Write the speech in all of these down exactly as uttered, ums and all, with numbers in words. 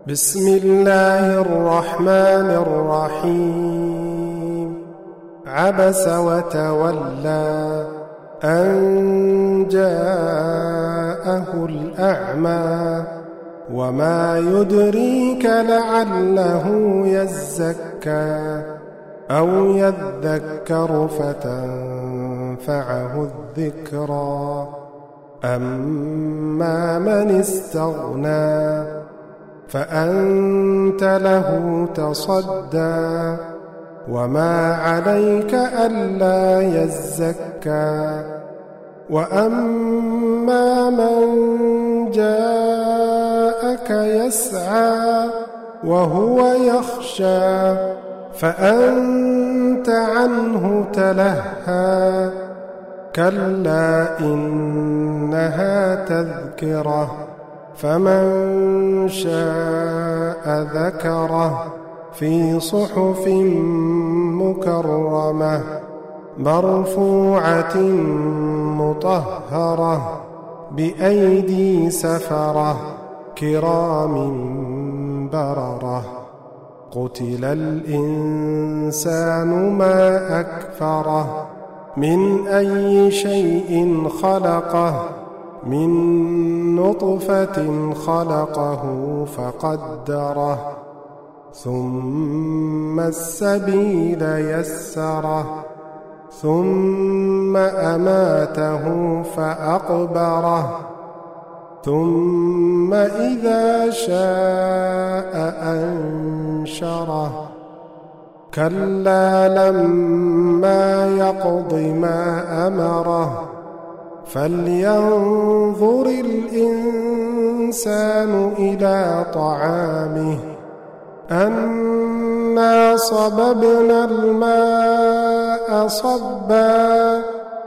بسم الله الرحمن الرحيم. عبس وتولى أن جاءه الأعمى وما يدريك لعله يزكى أو يذكر فتنفعه الذكرى أما من استغنى فأنت له تصدى وما عليك ألا يزكى وأما من جاءك يسعى وهو يخشى فأنت عنه تلهى كلا إنها تذكرة فمن شاء ذكره في صحف مكرمة مرفوعة مطهرة بأيدي سفرة كرام بررة. قتل الإنسان ما أكفره من أي شيء خلقه من نطفة خلقه فقدره ثم السبيل يسره ثم أماته فأقبره ثم إذا شاء أنشره كلا لما يقض ما أمره فلينظر الإنسان إلى طعامه أنا صببنا الماء صبا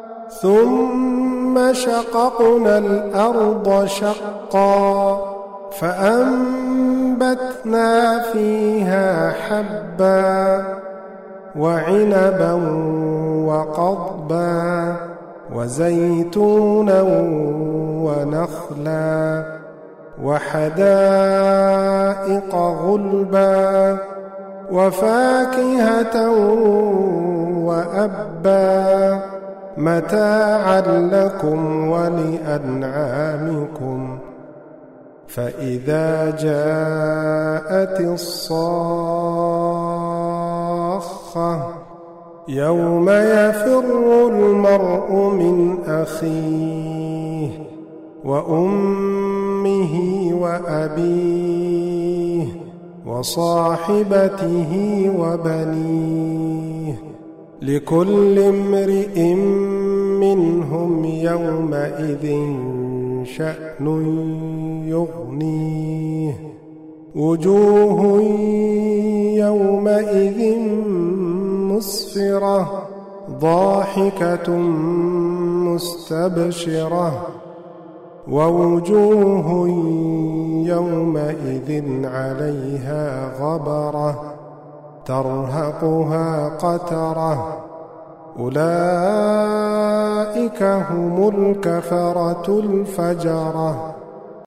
ثم شققنا الأرض شقا فأنبتنا فيها حبا وعنبا وقضبا وزيتونا ونخلا وحدائق غلبا وفاكهة وأبا متاعا لكم ولأنعامكم. فإذا جاءت الصاخة يوم يفر المرء من أخيه وأمه وأبيه وصاحبته وبنيه لكل امرئ منهم يومئذ شأن يغنيه وجوه يومئذ مسفرة ضاحكة مستبشرة ووجوه يومئذ عليها غبرة ترهقها قترة أولئك هم الكفرة الفجرة.